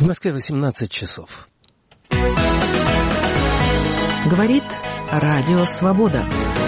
В Москве 18 часов. Говорит Радио Свобода.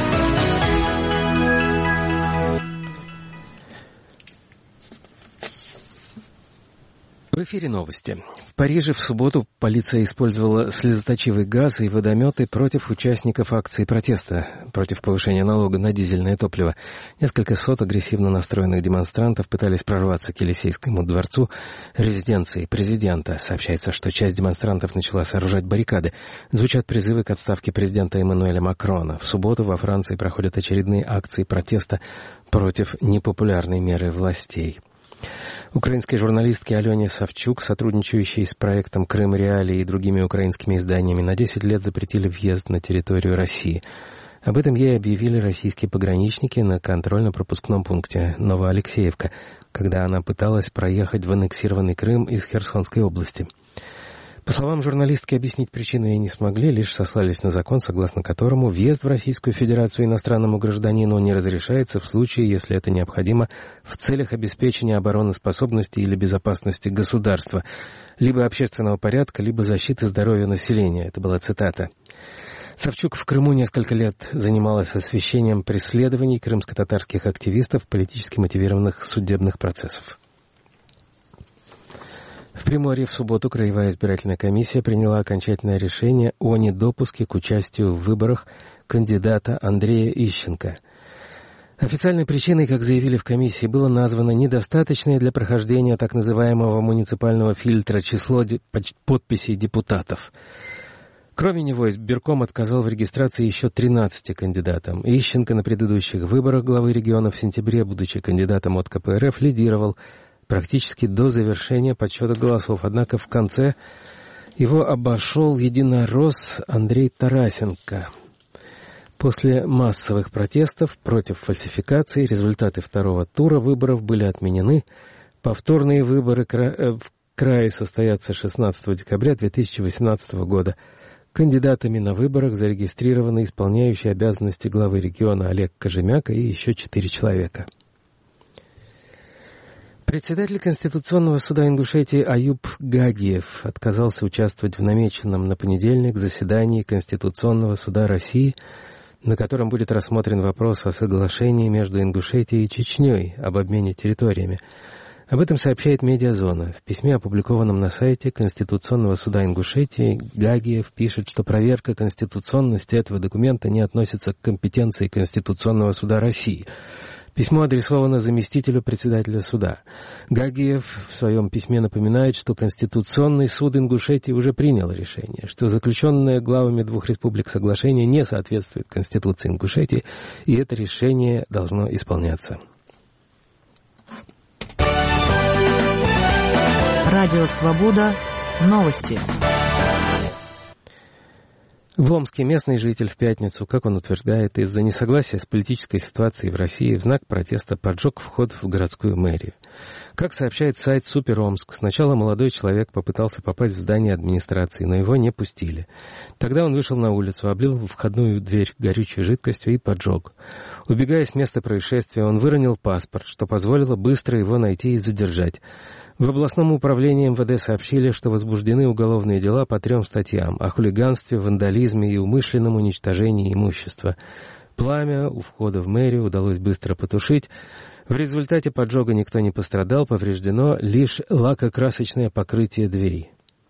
В эфире новости. В Париже в субботу полиция использовала слезоточивый газ и водометы против участников акции протеста против повышения налога на дизельное топливо. Несколько сот агрессивно настроенных демонстрантов пытались прорваться к Елисейскому дворцу резиденции президента. Сообщается, что часть демонстрантов начала сооружать баррикады. Звучат призывы к отставке президента Эммануэля Макрона. В субботу во Франции проходят очередные акции протеста против непопулярной меры властей. Украинской журналистке Алене Савчук, сотрудничающей с проектом «Крым Реалии» и другими украинскими изданиями, на 10 лет запретили въезд на территорию России. Об этом ей объявили российские пограничники на контрольно-пропускном пункте Новоалексеевка, когда она пыталась проехать в аннексированный Крым из Херсонской области. По словам журналистки, объяснить причину ей не смогли, лишь сослались на закон, согласно которому въезд в Российскую Федерацию иностранному гражданину не разрешается в случае, если это необходимо в целях обеспечения обороноспособности или безопасности государства, либо общественного порядка, либо защиты здоровья населения. Это была цитата. Савчук в Крыму несколько лет занималась освещением преследований крымско-татарских активистов, политически мотивированных судебных процессов. В Приморье в субботу Краевая избирательная комиссия приняла окончательное решение о недопуске к участию в выборах кандидата Андрея Ищенко. Официальной причиной, как заявили в комиссии, было названо недостаточное для прохождения так называемого муниципального фильтра число подписей депутатов. Кроме него, избирком отказал в регистрации еще 13 кандидатам. Ищенко на предыдущих выборах главы региона в сентябре, будучи кандидатом от КПРФ, лидировал практически до завершения подсчета голосов. Однако в конце его обошел единорос Андрей Тарасенко. После массовых протестов против фальсификации результаты второго тура выборов были отменены. Повторные выборы в крае состоятся 16 декабря 2018 года. Кандидатами на выборах зарегистрированы исполняющий обязанности главы региона Олег Кожемяка и еще 4 человека. Председатель Конституционного суда Ингушетии Аюб Гагиев отказался участвовать в намеченном на понедельник заседании Конституционного суда России, на котором будет рассмотрен вопрос о соглашении между Ингушетией и Чечней об обмене территориями. Об этом сообщает «Медиазона». В письме, опубликованном на сайте Конституционного суда Ингушетии, Гагиев пишет, что проверка конституционности этого документа не относится к компетенции Конституционного суда России. Письмо адресовано заместителю председателя суда. Гагиев в своем письме напоминает, что Конституционный суд Ингушетии уже принял решение, что заключенное главами двух республик соглашение не соответствует Конституции Ингушетии, и это решение должно исполняться. Радио Свобода. Новости. В Омске местный житель в пятницу, как он утверждает, из-за несогласия с политической ситуацией в России в знак протеста поджег вход в городскую мэрию. Как сообщает сайт «Супер Омск», сначала молодой человек попытался попасть в здание администрации, но его не пустили. Тогда он вышел на улицу, облил входную дверь горючей жидкостью и поджег. Убегая с места происшествия, он выронил паспорт, что позволило быстро его найти и задержать. В областном управлении МВД сообщили, что возбуждены уголовные дела по 3 статьям о хулиганстве, вандализме и умышленном уничтожении имущества. Пламя у входа в мэрию удалось быстро потушить. В результате поджога никто не пострадал, повреждено лишь лакокрасочное покрытие двери.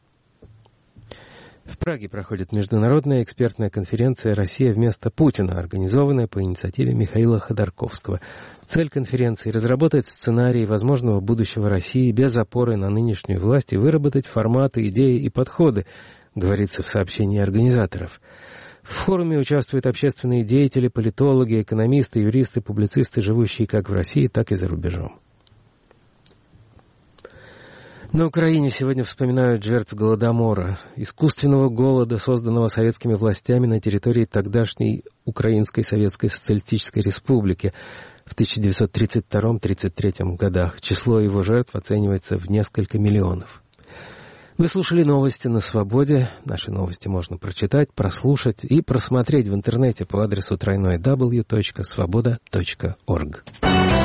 В Праге проходит международная экспертная конференция «Россия вместо Путина», организованная по инициативе Михаила Ходорковского. Цель конференции – разработать сценарий возможного будущего России без опоры на нынешнюю власть и выработать форматы, идеи и подходы, говорится в сообщении организаторов. В форуме участвуют общественные деятели, политологи, экономисты, юристы, публицисты, живущие как в России, так и за рубежом. На Украине сегодня вспоминают жертв Голодомора, искусственного голода, созданного советскими властями на территории тогдашней Украинской Советской Социалистической Республики в 1932-1933 годах. Число его жертв оценивается в несколько миллионов. Вы слушали новости на Свободе. Наши новости можно прочитать, прослушать и просмотреть в интернете по адресу www.svoboda.org.